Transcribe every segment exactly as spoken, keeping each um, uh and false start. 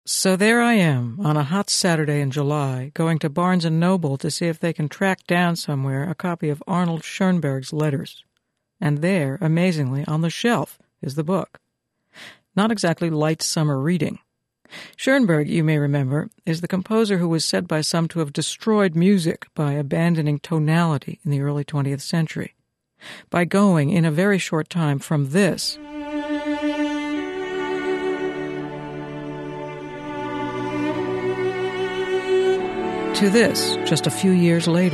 So there I am, on a hot Saturday in July, going to Barnes and Noble to see if they can track down somewhere a copy of Arnold Schoenberg's letters. And there, amazingly, on the shelf, is the book. Not exactly light summer reading. Schoenberg, you may remember, is the composer who was said by some to have destroyed music by abandoning tonality in the early twentieth century, by going, in a very short time, from this to this, just a few years later.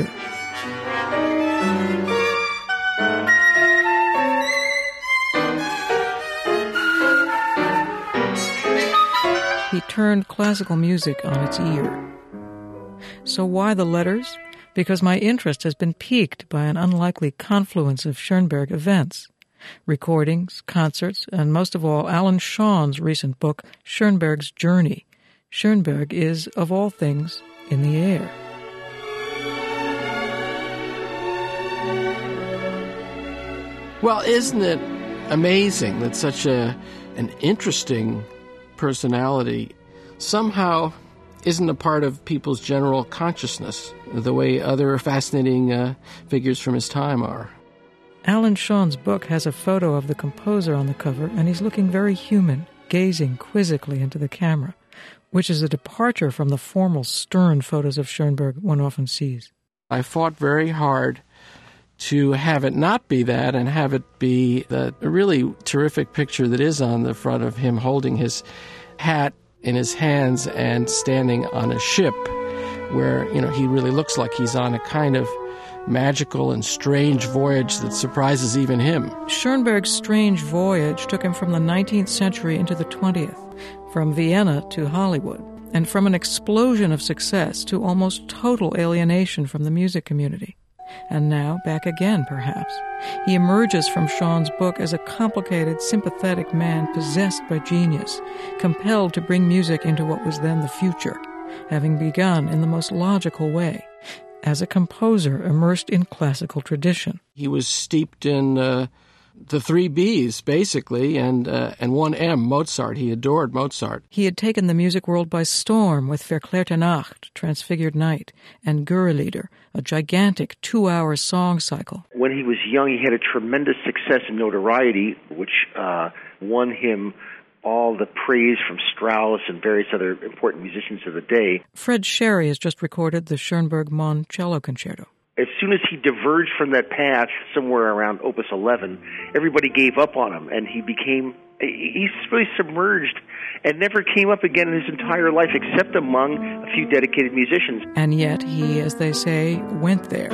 He turned classical music on its ear. So why the letters? Because my interest has been piqued by an unlikely confluence of Schoenberg events. Recordings, concerts, and most of all, Alan Shawn's recent book, Schoenberg's Journey. Schoenberg is, of all things, in the air. Well, isn't it amazing that such a an interesting personality somehow isn't a part of people's general consciousness the way other fascinating uh, figures from his time are? Alan Shawn's book has a photo of the composer on the cover, and he's looking very human, gazing quizzically into the camera, which is a departure from the formal, stern photos of Schoenberg one often sees. I fought very hard to have it not be that and have it be the really terrific picture that is on the front of him holding his hat in his hands and standing on a ship where, you know, he really looks like he's on a kind of magical and strange voyage that surprises even him. Schoenberg's strange voyage took him from the nineteenth century into the twentieth, from Vienna to Hollywood, and from an explosion of success to almost total alienation from the music community. And now, back again, perhaps. He emerges from Shawn's book as a complicated, sympathetic man possessed by genius, compelled to bring music into what was then the future, having begun in the most logical way, as a composer immersed in classical tradition. He was steeped in uh, the three B's, basically, and uh, and one M, Mozart. He adored Mozart. He had taken the music world by storm with Verklärte Nacht, Transfigured Night, and Gurrelieder, a gigantic two-hour song cycle. When he was young, he had a tremendous success and notoriety, which uh, won him all the praise from Strauss and various other important musicians of the day. Fred Sherry has just recorded the Schoenberg Mon Cello Concerto. As soon as he diverged from that path, somewhere around Opus eleven, everybody gave up on him, and he became, he's really submerged and never came up again in his entire life except among a few dedicated musicians. And yet he, as they say, went there.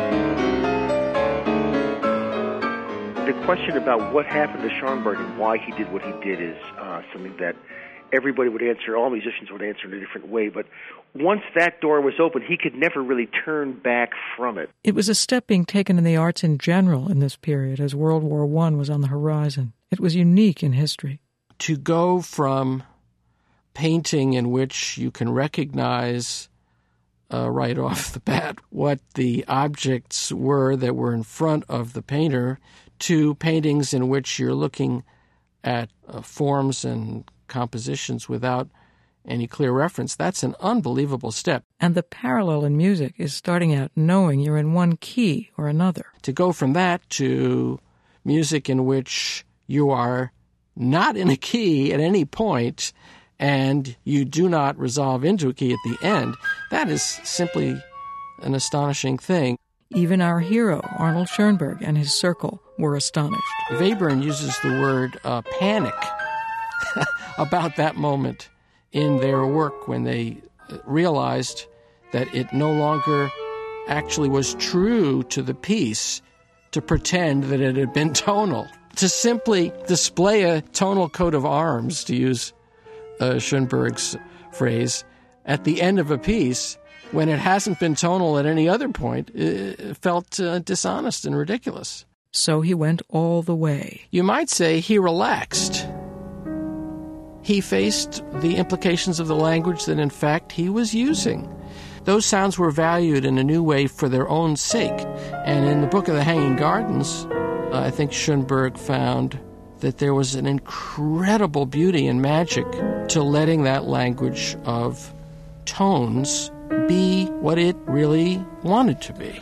The question about what happened to Schoenberg and why he did what he did is uh, something that everybody would answer, all musicians would answer in a different way, but once that door was open, he could never really turn back from it. It was a step being taken in the arts in general in this period as World War One was on the horizon. It was unique in history. To go from painting in which you can recognize uh, right off the bat what the objects were that were in front of the painter to paintings in which you're looking at uh, forms and compositions without any clear reference, that's an unbelievable step. And the parallel in music is starting out knowing you're in one key or another. To go from that to music in which you are not in a key at any point and you do not resolve into a key at the end, that is simply an astonishing thing. Even our hero, Arnold Schoenberg, and his circle were astonished. Webern uses the word uh, panic about that moment in their work when they realized that it no longer actually was true to the piece to pretend that it had been tonal. To simply display a tonal coat of arms, to use uh, Schoenberg's phrase, at the end of a piece when it hasn't been tonal at any other point, it felt uh, dishonest and ridiculous. So he went all the way. You might say he relaxed. He faced the implications of the language that, in fact, he was using. Those sounds were valued in a new way for their own sake. And in the Book of the Hanging Gardens, uh, I think Schoenberg found that there was an incredible beauty and magic to letting that language of tones be what it really wanted to be.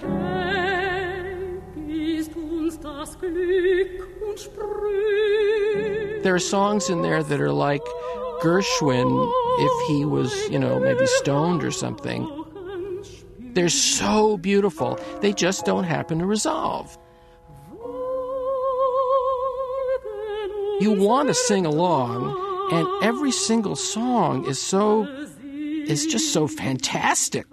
There are songs in there that are like Gershwin if he was, you know, maybe stoned or something. They're so beautiful. They just don't happen to resolve. You want to sing along, and every single song is so, is just so fantastic.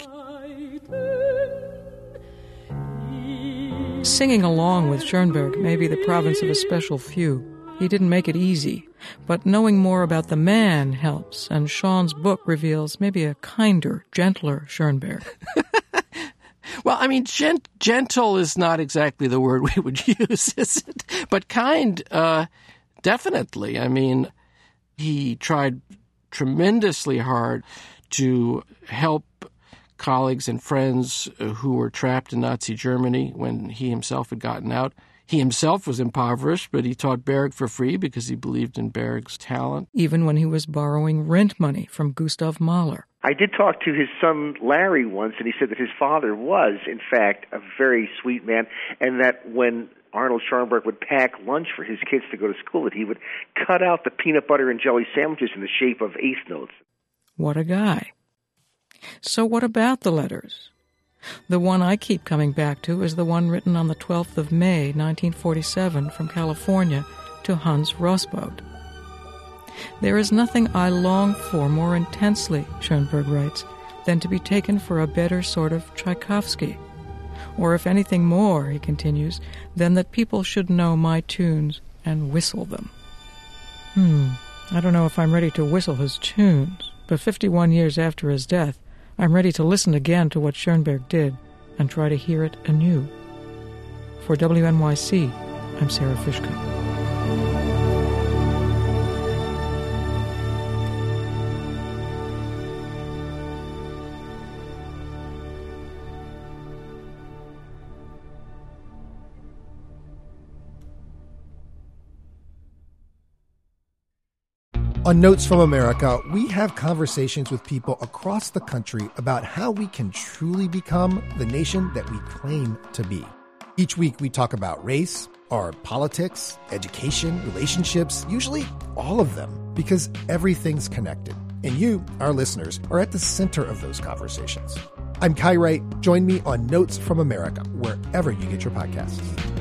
Singing along with Schoenberg may be the province of a special few. He didn't make it easy, but knowing more about the man helps, and Sean's book reveals maybe a kinder, gentler Schoenberg. Well, I mean, gent- gentle is not exactly the word we would use, is it? But kind, uh, definitely. I mean, he tried tremendously hard to help colleagues and friends who were trapped in Nazi Germany when he himself had gotten out. He himself was impoverished, but he taught Berg for free because he believed in Berg's talent. Even when he was borrowing rent money from Gustav Mahler. I did talk to his son Larry once, and he said that his father was, in fact, a very sweet man, and that when Arnold Schoenberg would pack lunch for his kids to go to school, that he would cut out the peanut butter and jelly sandwiches in the shape of eighth notes. What a guy. So what about the letters? The one I keep coming back to is the one written on the twelfth of May, nineteen forty-seven, from California to Hans Rosbaud. There is nothing I long for more intensely, Schoenberg writes, than to be taken for a better sort of Tchaikovsky. Or if anything more, he continues, than that people should know my tunes and whistle them. Hmm, I don't know if I'm ready to whistle his tunes, but fifty-one years after his death, I'm ready to listen again to what Schoenberg did and try to hear it anew. For W N Y C, I'm Sarah Fishko. On Notes from America, we have conversations with people across the country about how we can truly become the nation that we claim to be. Each week we talk about race, our politics, education, relationships, usually all of them, because everything's connected. And you, our listeners, are at the center of those conversations. I'm Kai Wright. Join me on Notes from America, wherever you get your podcasts.